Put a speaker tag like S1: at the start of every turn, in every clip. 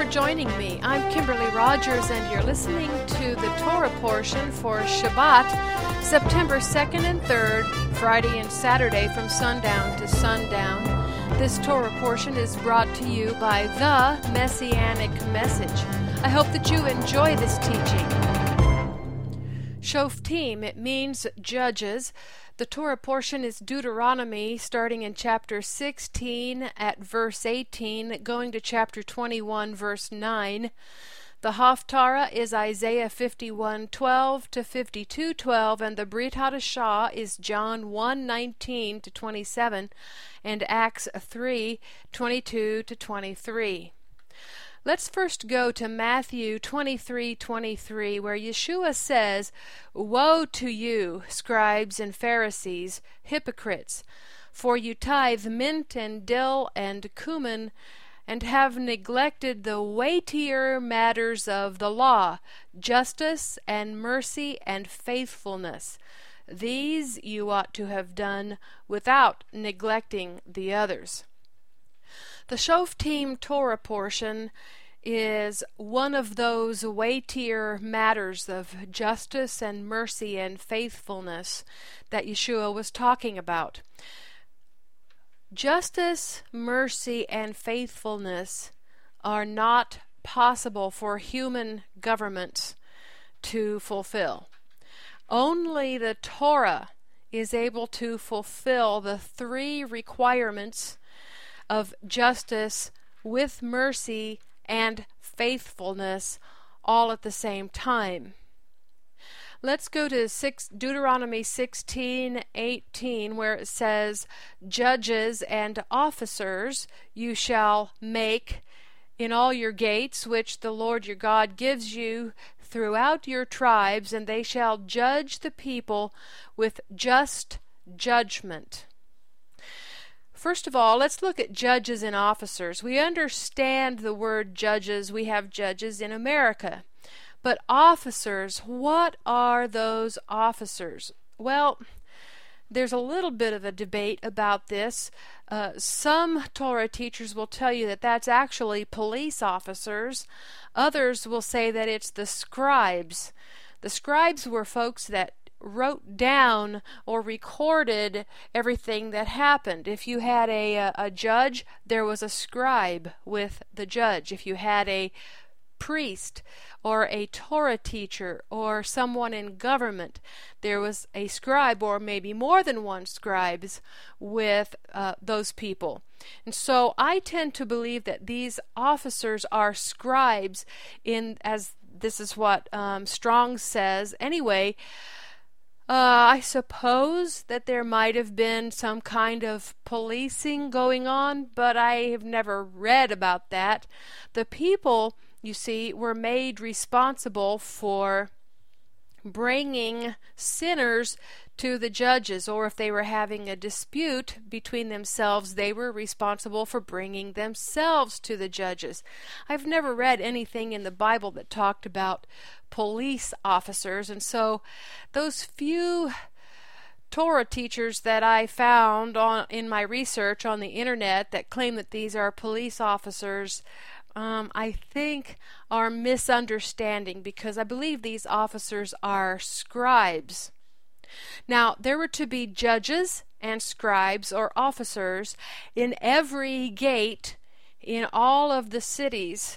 S1: joining me. I'm Kimberly Rogers, and you're listening to the Torah portion for Shabbat, September 2nd and 3rd, Friday and Saturday from sundown to sundown. This Torah portion is brought to you by The Messianic Message. I hope that you enjoy this teaching. Shoftim, it means judges. The Torah portion is Deuteronomy, starting in chapter 16 at verse 18, going to chapter 21, verse 9. The Haftarah is Isaiah 51:12 to 52:12, and the Brit Hadashah is John 1:19 to 27, and Acts 3:22 to 23. Let's first go to Matthew 23:23, where Yeshua says, "Woe to you, scribes and Pharisees, hypocrites, for you tithe mint and dill and cumin, and have neglected the weightier matters of the law, justice and mercy and faithfulness. These you ought to have done without neglecting the others." The Shoftim Torah portion is one of those weightier matters of justice and mercy and faithfulness that Yeshua was talking about. Justice, mercy, and faithfulness are not possible for human governments to fulfill. Only the Torah is able to fulfill the three requirements of justice with mercy and faithfulness all at the same time. Let's go to Deuteronomy 16:18, where it says, "Judges and officers you shall make in all your gates, which the Lord your God gives you throughout your tribes, and they shall judge the people with just judgment." First of all, let's look at judges and officers. We understand the word judges. We have judges in America. But officers, what are those officers? Well, there's a little bit of a debate about this. Some Torah teachers will tell you that that's actually police officers. Others will say that it's the scribes. The scribes were folks that wrote down or recorded everything that happened. If you had a judge, there was a scribe with the judge. If you had a priest or a Torah teacher or someone in government, there was a scribe, or maybe more than one scribes with those people. And so I tend to believe that these officers are scribes, as this is what Strong says. Anyway, I suppose that there might have been some kind of policing going on, but I have never read about that. The people, you see, were made responsible for bringing sinners to the judges, or if they were having a dispute between themselves, they were responsible for bringing themselves to the judges. I've never read anything in the Bible that talked about police officers, and so those few Torah teachers that I found in my research on the internet that claim that these are police officers, I think are misunderstanding, because I believe these officers are scribes. Now, there were to be judges and scribes or officers in every gate in all of the cities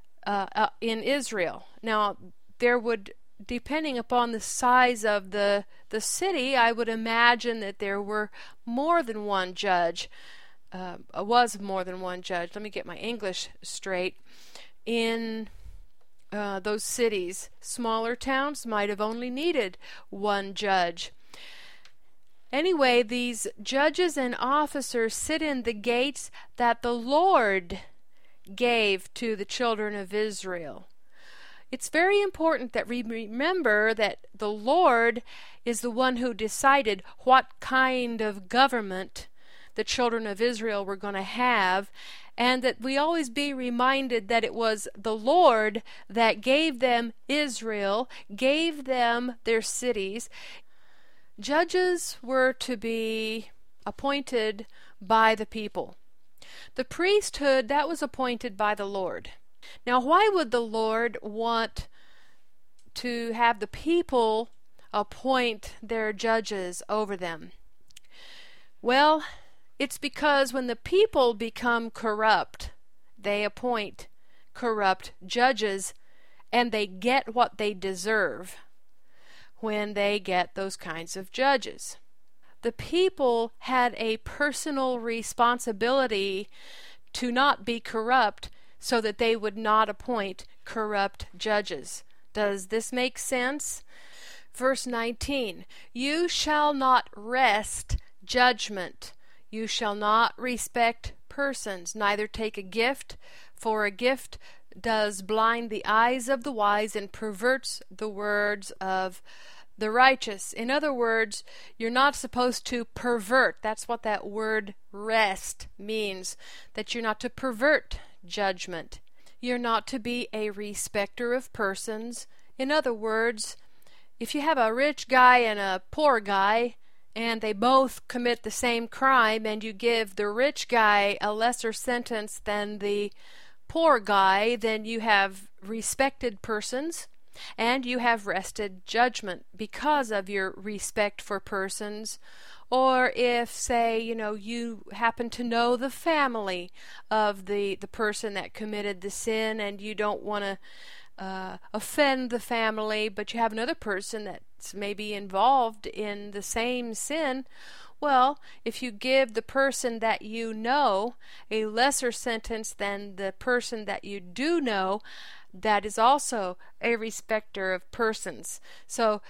S1: in Israel. Now, there would, depending upon the size of the city, I would imagine that there were more than one judge. Was more than one judge. Let me get my English straight. In those cities, smaller towns might have only needed one judge. Anyway, these judges and officers sit in the gates that the Lord gave to the children of Israel. It's very important that we remember that the Lord is the one who decided what kind of government the children of Israel were going to have, and that we always be reminded that it was the Lord that gave them Israel, gave them their cities. Judges were to be appointed by the people. The priesthood, that was appointed by the Lord. Now, why would the Lord want to have the people appoint their judges over them? Well, it's because when the people become corrupt, they appoint corrupt judges, and they get what they deserve when they get those kinds of judges. The people had a personal responsibility to not be corrupt so that they would not appoint corrupt judges. Does this make sense? Verse 19, you shall not wrest judgment. You shall not respect persons, neither take a gift, for a gift does blind the eyes of the wise and perverts the words of the righteous. In other words, you're not supposed to pervert. That's what that word wrest means, that you're not to pervert judgment. You're not to be a respecter of persons. In other words, if you have a rich guy and a poor guy, and they both commit the same crime, and you give the rich guy a lesser sentence than the poor guy, then you have respected persons, and you have wrested judgment because of your respect for persons. Or if, say, you happen to know the family of the person that committed the sin, and you don't want to offend the family, but you have another person that's maybe involved in the same sin, well, if you give the person that you know a lesser sentence than the person that you do know, that is also a respecter of persons. So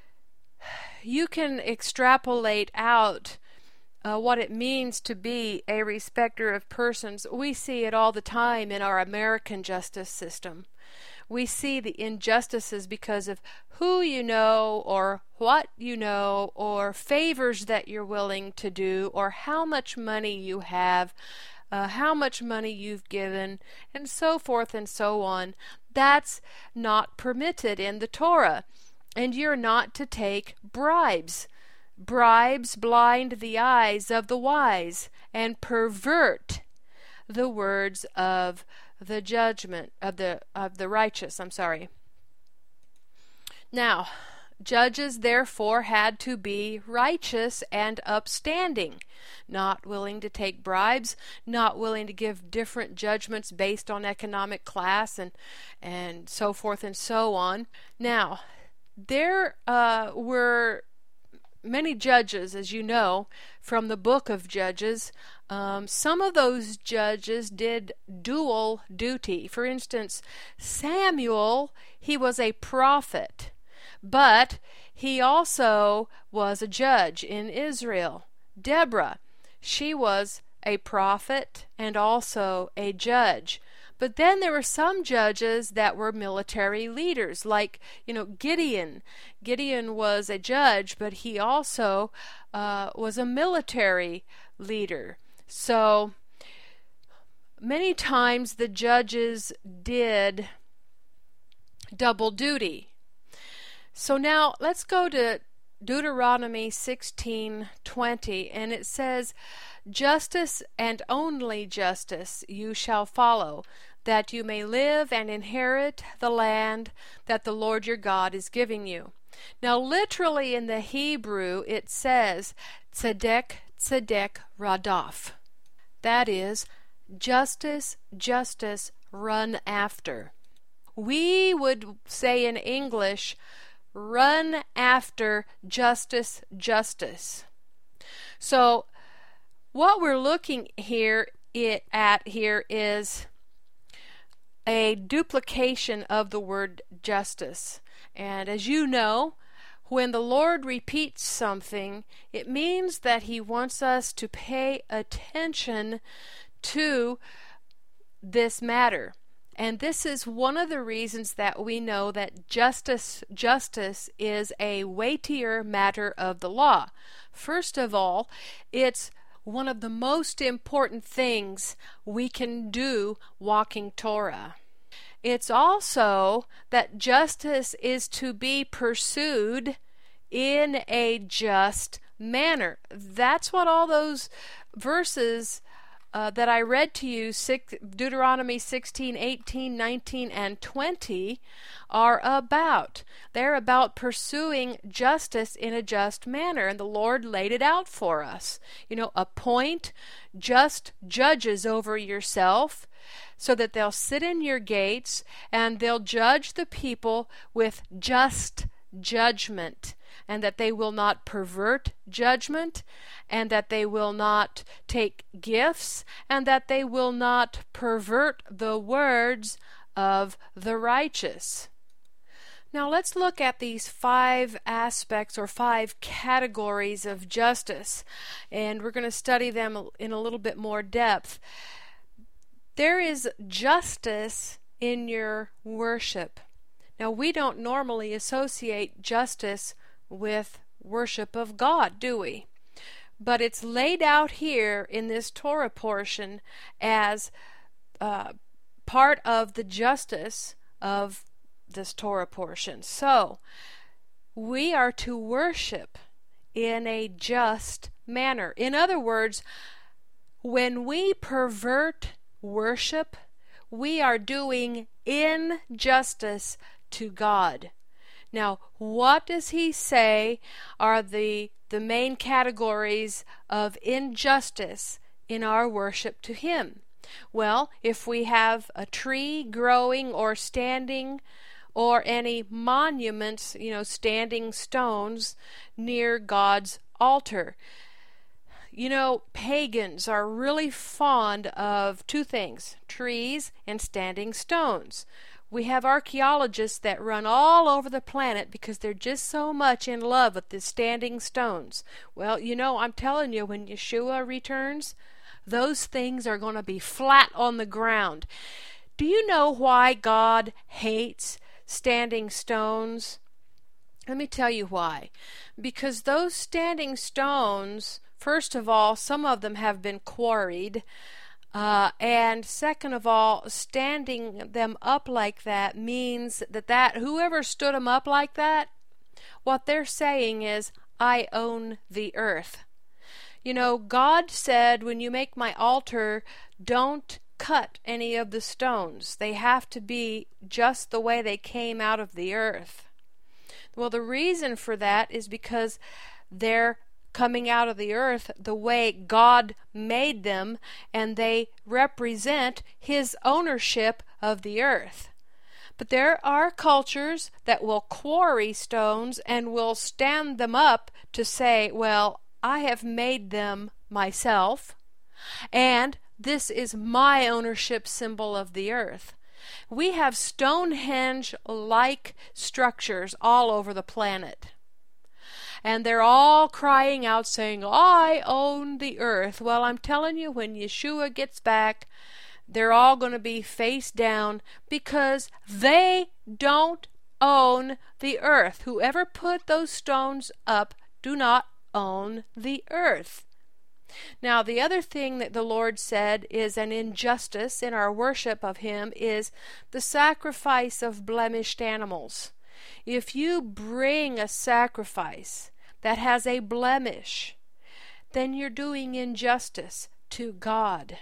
S1: you can extrapolate out what it means to be a respecter of persons. We see it all the time in our American justice system. We see the injustices because of who you know, or what you know, or favors that you're willing to do, or how much money you have, how much money you've given, and so forth and so on. That's not permitted in the Torah. And you're not to take bribes. Bribes blind the eyes of the wise and pervert the words of the judgment of the righteous. Now, judges therefore had to be righteous and upstanding, not willing to take bribes, not willing to give different judgments based on economic class and so forth and so on. Now, there were many judges, as you know, from the book of Judges. Some of those judges did dual duty. For instance, Samuel, he was a prophet, but he also was a judge in Israel. Deborah, she was a prophet and also a judge. But then there were some judges that were military leaders, like, Gideon. Gideon was a judge, but he also was a military leader. So many times the judges did double duty. So now let's go to Deuteronomy 16:20, and it says, "Justice and only justice you shall follow, that you may live and inherit the land that the Lord your God is giving you." Now literally in the Hebrew it says, Tzedek, Tzedek, Radaf. That is, justice, justice, run after. We would say in English, run after justice, justice. So what we're looking at here is a duplication of the word justice. And as you know, when the Lord repeats something, it means that He wants us to pay attention to this matter. And this is one of the reasons that we know that justice is a weightier matter of the law. First of all, it's one of the most important things we can do walking Torah. It's also that justice is to be pursued in a just manner. That's what all those verses that I read to you, Deuteronomy 16, 18, 19, and 20, are about. They're about pursuing justice in a just manner, and the Lord laid it out for us. Appoint just judges over yourself, so that they'll sit in your gates, and they'll judge the people with just judgment, and that they will not pervert judgment, and that they will not take gifts, and that they will not pervert the words of the righteous. Now let's look at these 5 aspects or 5 categories of justice, and we're going to study them in a little bit more depth. There is justice in your worship. Now, we don't normally associate justice with worship of God, do we? But it's laid out here in this Torah portion as part of the justice of this Torah portion. So, we are to worship in a just manner. In other words, when we pervert worship, we are doing injustice to God. Now, what does he say are the main categories of injustice in our worship to him? Well, if we have a tree growing or standing, or any monuments, standing stones near God's altar. Pagans are really fond of 2 things, trees and standing stones. We have archaeologists that run all over the planet because they're just so much in love with the standing stones. Well, I'm telling you, when Yeshua returns, those things are going to be flat on the ground. Do you know why God hates standing stones? Let me tell you why. Because those standing stones, first of all, some of them have been quarried, and second of all, standing them up like that means that whoever stood them up like that, what they're saying is, I own the earth. God said, when you make my altar, don't cut any of the stones. They have to be just the way they came out of the earth. Well, the reason for that is because they're coming out of the earth the way God made them, and they represent his ownership of the earth. But there are cultures that will quarry stones and will stand them up to say, well, I have made them myself, and this is my ownership symbol of the earth. We have Stonehenge-like structures all over the planet. And they're all crying out saying, I own the earth. Well, I'm telling you, when Yeshua gets back, they're all going to be face down because they don't own the earth. Whoever put those stones up do not own the earth. Now, the other thing that the Lord said is an injustice in our worship of him is the sacrifice of blemished animals. If you bring a sacrifice that has a blemish, then you're doing injustice to God.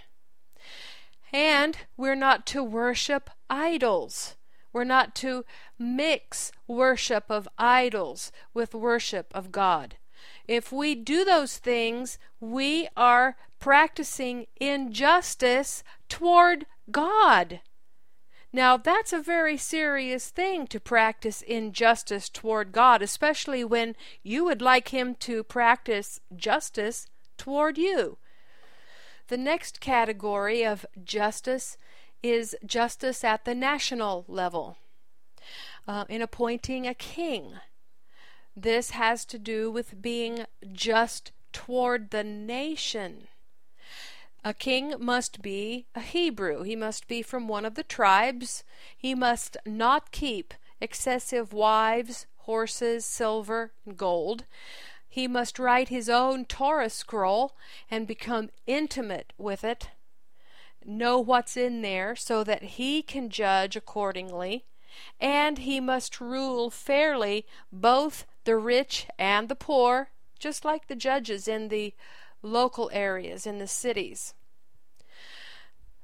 S1: And we're not to worship idols. We're not to mix worship of idols with worship of God. If we do those things, we are practicing injustice toward God. Now, that's a very serious thing to practice injustice toward God, especially when you would like him to practice justice toward you. The next category of justice is justice at the national level, in appointing a king. This has to do with being just toward the nation. A king must be a Hebrew. He must be from one of the tribes. He must not keep excessive wives, horses, silver, and gold. He must write his own Torah scroll and become intimate with it, know what's in there so that he can judge accordingly, and he must rule fairly both the rich and the poor, just like the judges in the local areas, in the cities.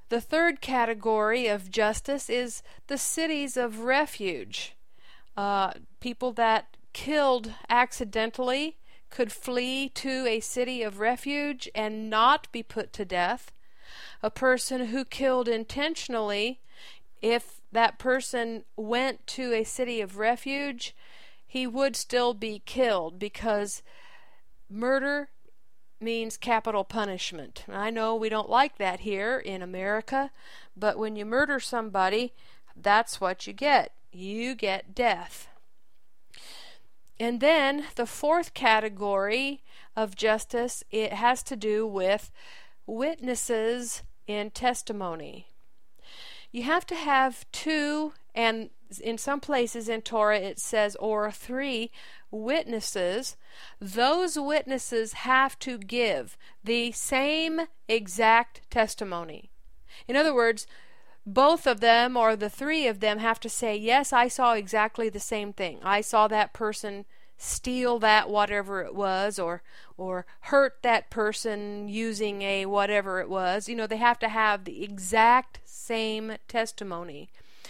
S1: The third category of justice is the cities of refuge. People that killed accidentally could flee to a city of refuge and not be put to death. A person who killed intentionally, if that person went to a city of refuge, he would still be killed, because murder means capital punishment. I know we don't like that here in America, but when you murder somebody, that's what you get. You get death. And then the fourth category of justice, it has to do with witnesses in testimony. You have to have 2, and in some places in Torah it says or 3 witnesses. Those witnesses have to give the same exact testimony. In other words, both of them or the 3 of them have to say, yes, I saw exactly the same thing. I saw that person steal that whatever it was, or hurt that person using a whatever it was. They have to have the exact same testimony.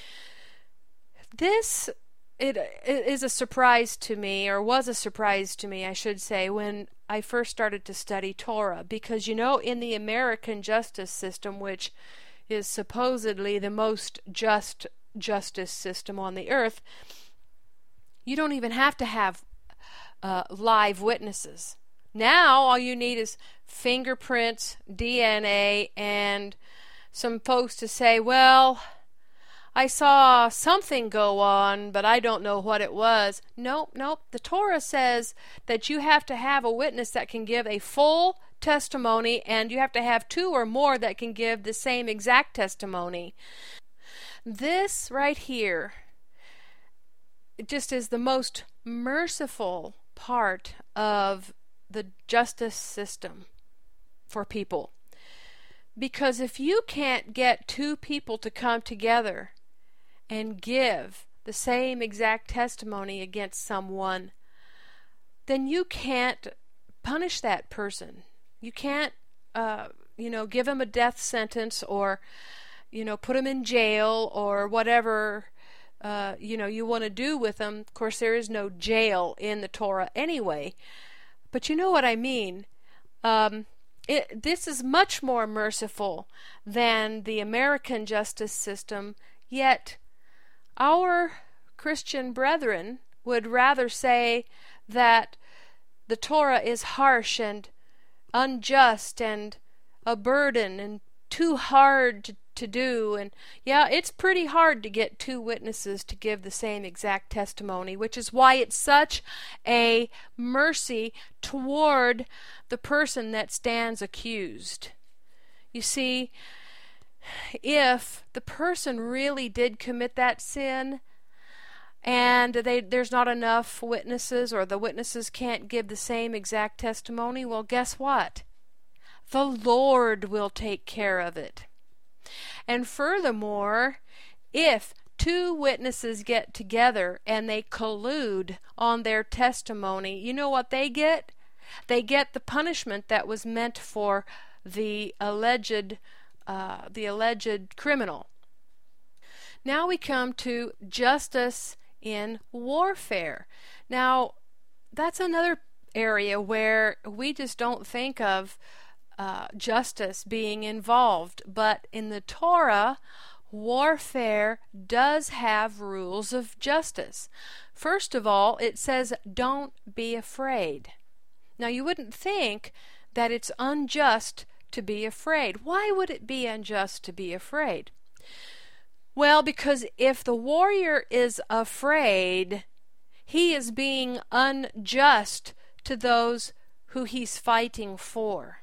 S1: This it is a surprise to me, or was a surprise to me, I should say, when I first started to study Torah, because in the American justice system, which is supposedly the most just justice system on the earth, you don't even have to have live witnesses. Now all you need is fingerprints, DNA, and some folks to say, well, I saw something go on, but I don't know what it was. Nope. The Torah says that you have to have a witness that can give a full testimony, and you have to have 2 or more that can give the same exact testimony. This right here just is the most merciful part of the justice system for people. Because if you can't get 2 people to come together and give the same exact testimony against someone, then you can't punish that person. You can't, give him a death sentence, or, put him in jail, or whatever, you want to do with them. Of course, there is no jail in the Torah anyway, but you know what I mean. This is much more merciful than the American justice system, yet our Christian brethren would rather say that the Torah is harsh and unjust and a burden and too hard to do. And yeah, it's pretty hard to get 2 witnesses to give the same exact testimony, which is why it's such a mercy toward the person that stands accused. You see, if the person really did commit that sin, and there's not enough witnesses, or the witnesses can't give the same exact testimony, well, guess what? The Lord will take care of it. And furthermore, if 2 witnesses get together and they collude on their testimony, you know what they get? They get the punishment that was meant for the alleged criminal. Now we come to justice in warfare. Now, that's another area where we just don't think of justice being involved. But in the Torah, warfare does have rules of justice. First of all, it says, don't be afraid. Now, you wouldn't think that it's unjust to be afraid. Why would it be unjust to be afraid? Well, because if the warrior is afraid, he is being unjust to those who he's fighting for.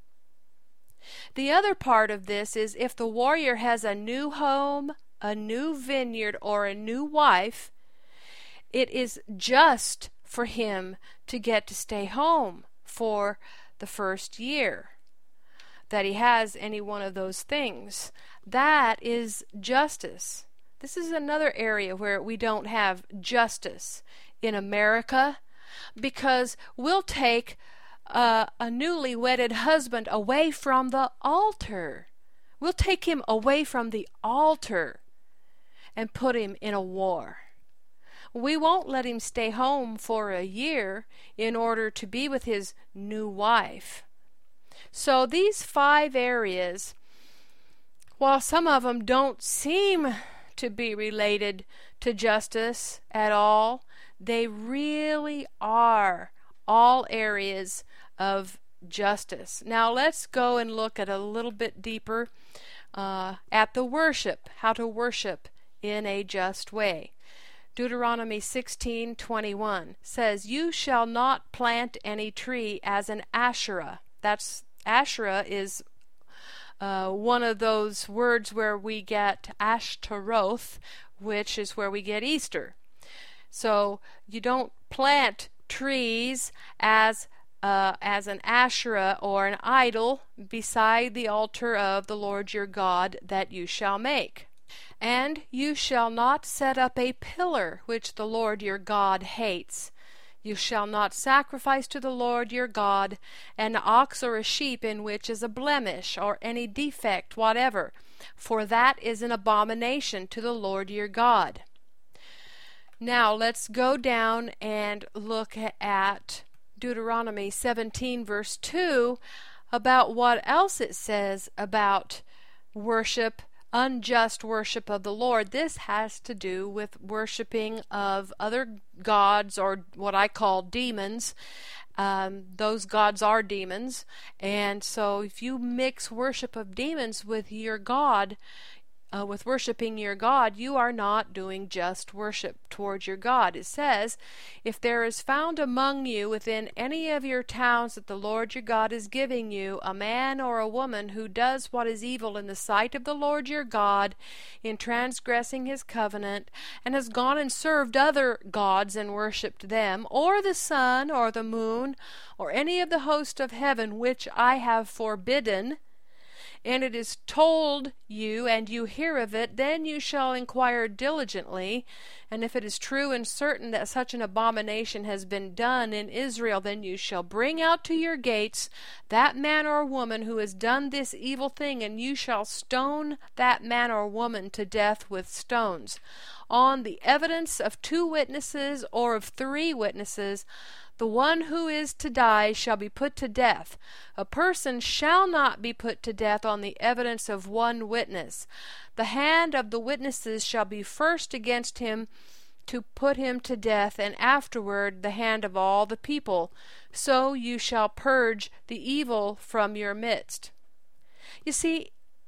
S1: The other part of this is, if the warrior has a new home, a new vineyard, or a new wife, it is just for him to get to stay home for the first year that he has any one of those things. That is justice. This is another area where we don't have justice in America, because we'll take a newly wedded husband away from the altar. We'll take him away from the altar and put him in a war. We won't let him stay home for a year in order to be with his new wife. So these 5 areas, while some of them don't seem to be related to justice at all, they really are all areas of justice. Now let's go and look at a little bit deeper at the worship, how to worship in a just way. Deuteronomy 16:21 says, "You shall not plant any tree as an Asherah." That's Asherah is one of those words where we get Ashtaroth, which is where we get Easter. So you don't plant trees as an Asherah or an idol beside the altar of the Lord your God that you shall make. And you shall not set up a pillar which the Lord your God hates. You shall not sacrifice to the Lord your God an ox or a sheep in which is a blemish or any defect whatever, for that is an abomination to the Lord your God. Now let's go down and look at Deuteronomy 17 verse 2 about what else it says about worship, unjust worship of the Lord. This has to do with worshiping of other gods, or what I call demons. Those gods are demons, and so if you mix worship of demons with your God, with worshiping your God, you are not doing just worship towards your God. It says, "If there is found among you within any of your towns that the Lord your God is giving you a man or a woman who does what is evil in the sight of the Lord your God in transgressing his covenant, and has gone and served other gods and worshipped them, or the sun or the moon or any of the host of heaven which I have forbidden, and it is told you, and you hear of it, then you shall inquire diligently, and if it is true and certain that such an abomination has been done in Israel, then you shall bring out to your gates that man or woman who has done this evil thing, and you shall stone that man or woman to death with stones. On the evidence of 2 witnesses or of 3 witnesses, the one who is to die shall be put to death. A person shall not be put to death on the evidence of 1 witness. The hand of the witnesses shall be first against him to put him to death, and afterward the hand of all the people. So you shall purge the evil from your midst." You see,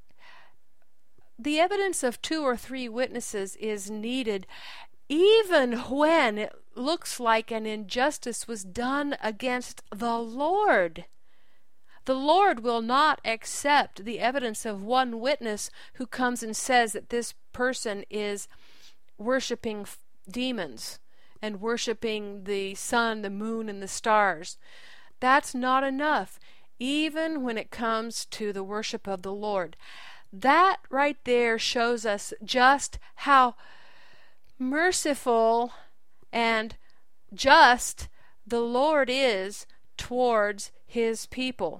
S1: the evidence of 2 or 3 witnesses is needed even when it looks like an injustice was done against the Lord. The Lord will not accept the evidence of 1 witness who comes and says that this person is worshiping demons and worshiping the sun, the moon, and the stars. That's not enough, even when it comes to the worship of the Lord. That right there shows us just how merciful and just the Lord is towards his people.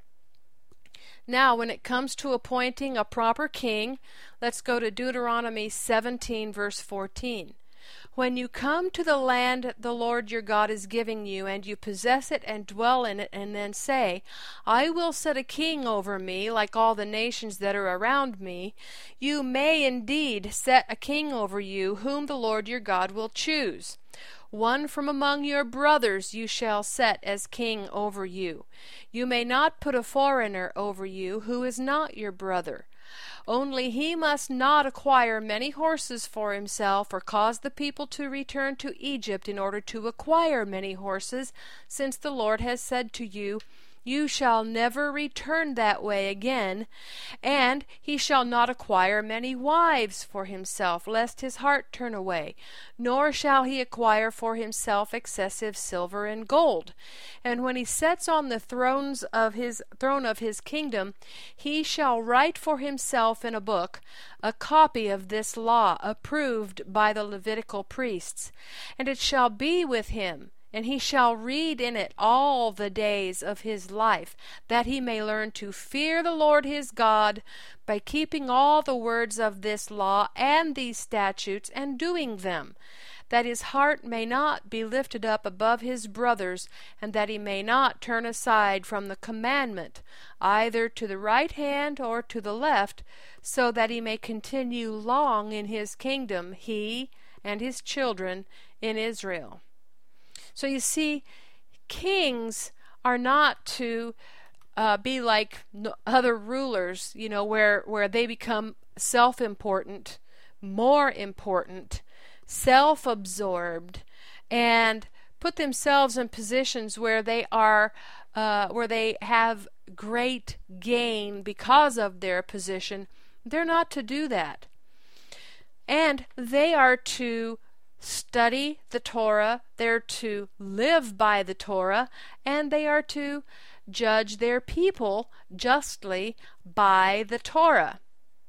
S1: Now, when it comes to appointing a proper king, let's go to Deuteronomy 17 verse 14. "When you come to the land the Lord your God is giving you, and you possess it and dwell in it, and then say, I will set a king over me, like all the nations that are around me, you may indeed set a king over you, whom the Lord your God will choose. One from among your brothers you shall set as king over you. You may not put a foreigner over you who is not your brother. Only he must not acquire many horses for himself, or cause the people to return to Egypt in order to acquire many horses, since the Lord has said to you, You shall never return that way again. And he shall not acquire many wives for himself, lest his heart turn away, nor shall he acquire for himself excessive silver and gold. And when he sets on the throne of his kingdom, he shall write for himself in a book a copy of this law, approved by the Levitical priests. And it shall be with him and he shall read in it all the days of his life, that he may learn to fear the Lord his God by keeping all the words of this law and these statutes and doing them, that his heart may not be lifted up above his brothers, and that he may not turn aside from the commandment, either to the right hand or to the left, so that he may continue long in his kingdom, he and his children in Israel. So you see, kings are not to be like other rulers, where they become self-important, more important, self-absorbed, and put themselves in positions where they have great gain because of their position. They're not to do that. And they are to study the Torah, they're to live by the Torah, and they are to judge their people justly by the Torah.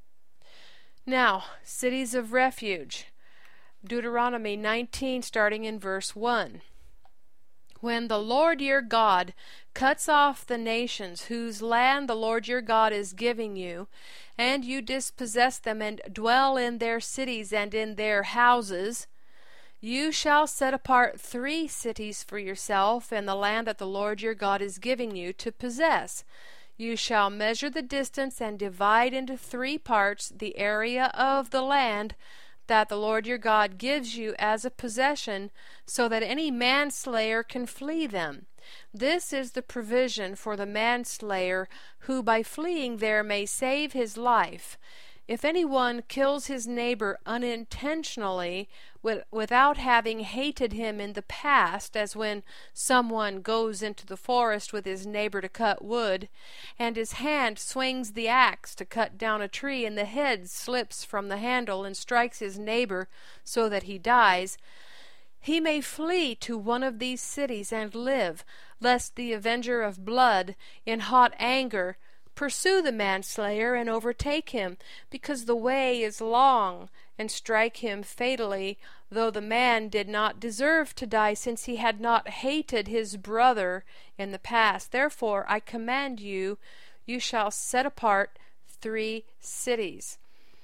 S1: Now, cities of refuge. Deuteronomy 19, starting in verse 1. When the Lord your God cuts off the nations whose land the Lord your God is giving you, and you dispossess them and dwell in their cities and in their houses, you shall set apart 3 cities for yourself in the land that the Lord your God is giving you to possess. You shall measure the distance and divide into 3 parts the area of the land that the Lord your God gives you as a possession, so that any manslayer can flee them. This is the provision for the manslayer, who by fleeing there may save his life. If anyone kills his neighbor unintentionally, without having hated him in the past, as when someone goes into the forest with his neighbor to cut wood, and his hand swings the axe to cut down a tree, and the head slips from the handle and strikes his neighbor so that he dies, he may flee to one of these cities and live, lest the avenger of blood, in hot anger, pursue the manslayer and overtake him, because the way is long, and strike him fatally, though the man did not deserve to die, since he had not hated his brother in the past. Therefore I command you, you shall set apart 3 cities.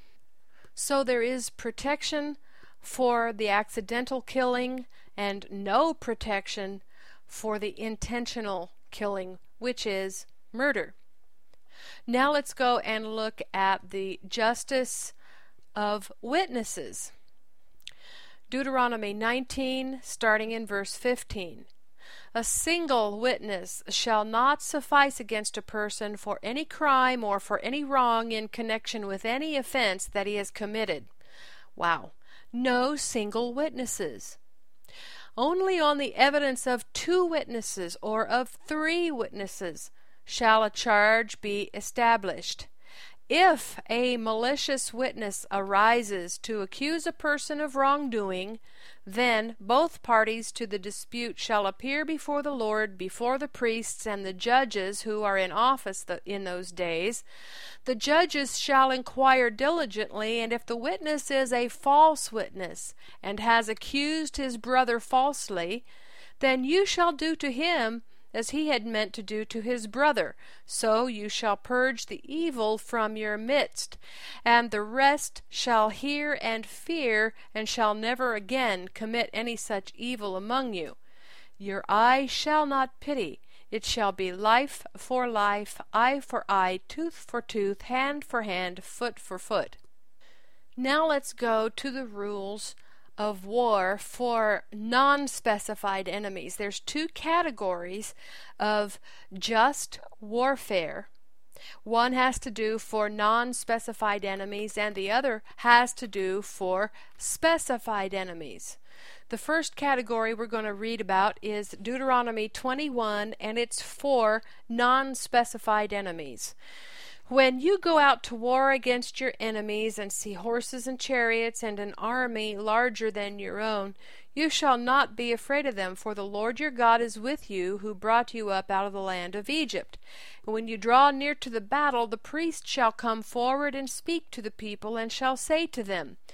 S1: So there is protection for the accidental killing, and no protection for the intentional killing, which is murder. Now let's go and look at the justice of witnesses. Deuteronomy 19, starting in verse 15. A single witness shall not suffice against a person for any crime or for any wrong in connection with any offense that he has committed. Wow. No single witnesses. Only on the evidence of 2 witnesses or of 3 witnesses shall a charge be established. If a malicious witness arises to accuse a person of wrongdoing, then both parties to the dispute shall appear before the Lord, before the priests and the judges who are in office in those days. The judges shall inquire diligently, and if the witness is a false witness, and has accused his brother falsely, then you shall do to him as he had meant to do to his brother. So you shall purge the evil from your midst, and the rest shall hear and fear, and shall never again commit any such evil among you. Your eye shall not pity. It shall be life for life, eye for eye, tooth for tooth, hand for hand, foot for foot. Now let's go to the rules of war for non-specified enemies. There's 2 categories of just warfare. One has to do for non-specified enemies, and the other has to do for specified enemies. The first category we're going to read about is Deuteronomy 21, and it's for non-specified enemies. When you go out to war against your enemies and see horses and chariots and an army larger than your own, you shall not be afraid of them, for the Lord your God is with you, who brought you up out of the land of Egypt. And when you draw near to the battle, the priest shall come forward and speak to the people, and shall say to them,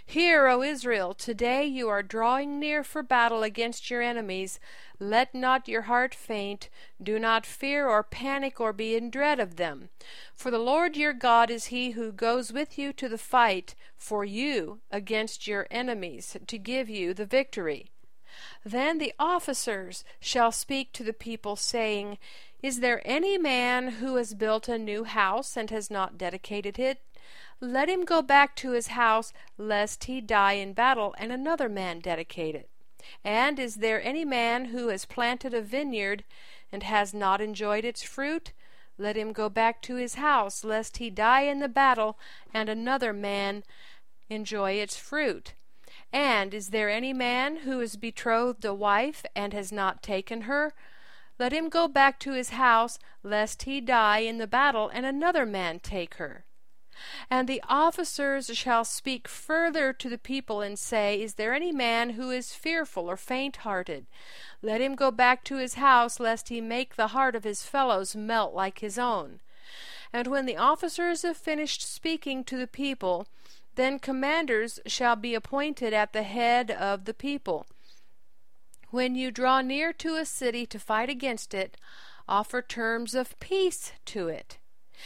S1: Hear, O Israel, today you are drawing near for battle against your enemies. Let not your heart faint. Do not fear or panic or be in dread of them. For the Lord your God is he who goes with you to the fight for you against your enemies, to give you the victory. Then the officers shall speak to the people, saying, Is there any man who has built a new house and has not dedicated it? Let him go back to his house, lest he die in battle, and another man dedicate it. And is there any man who has planted a vineyard and has not enjoyed its fruit? Let him go back to his house, lest he die in the battle, and another man enjoy its fruit. And is there any man who has betrothed a wife and has not taken her? Let him go back to his house, lest he die in the battle, and another man take her. And the officers shall speak further to the people and say, Is there any man who is fearful or faint-hearted? Let him go back to his house, lest he make the heart of his fellows melt like his own. And when the officers have finished speaking to the people, then commanders shall be appointed at the head of the people. When you draw near to a city to fight against it, offer terms of peace to it.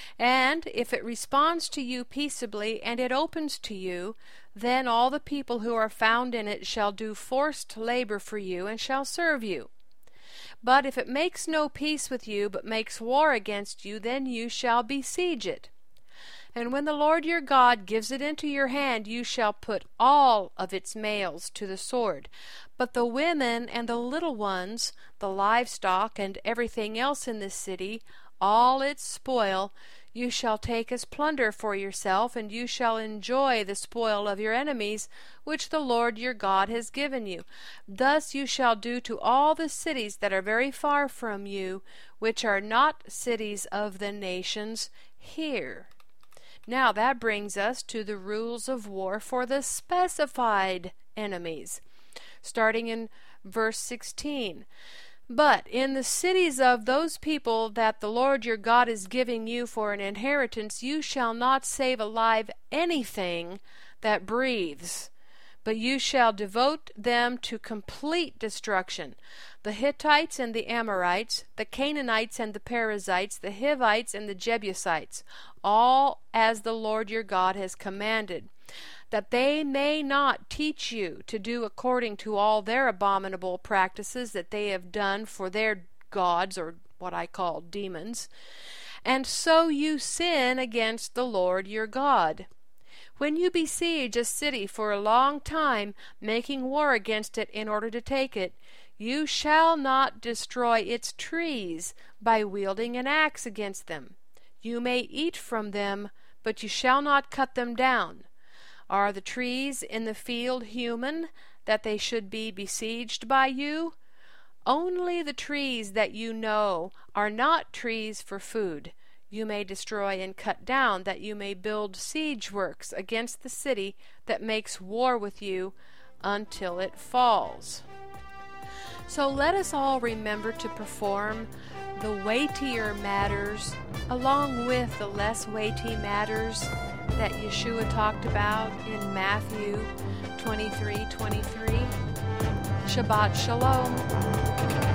S1: And if it responds to you peaceably, and it opens to you, then all the people who are found in it shall do forced labor for you, and shall serve you. But if it makes no peace with you, but makes war against you, then you shall besiege it. And when the Lord your God gives it into your hand, you shall put all of its males to the sword. But the women and the little ones, the livestock, and everything else in this city, all its spoil, you shall take as plunder for yourself, and you shall enjoy the spoil of your enemies, which the Lord your God has given you. Thus you shall do to all the cities that are very far from you, which are not cities of the nations. Hear. Now that brings us to the rules of war for the specified enemies, starting in verse 16. But in the cities of those people that the Lord your God is giving you for an inheritance, you shall not save alive anything that breathes, but you shall devote them to complete destruction. The Hittites and the Amorites, the Canaanites and the Perizzites, the Hivites and the Jebusites, all as the Lord your God has commanded, that they may not teach you to do according to all their abominable practices that they have done for their gods, or what I call demons, and so you sin against the Lord your God. When you besiege a city for a long time, making war against it in order to take it, you shall not destroy its trees by wielding an axe against them. You may eat from them, but you shall not cut them down. Are the trees in the field human, that they should be besieged by you? Only the trees that you know are not trees for food you may destroy and cut down, that you may build siege works against the city that makes war with you until it falls. So let us all remember to perform the weightier matters along with the less weighty matters that Yeshua talked about in Matthew 23:23. Shabbat Shalom.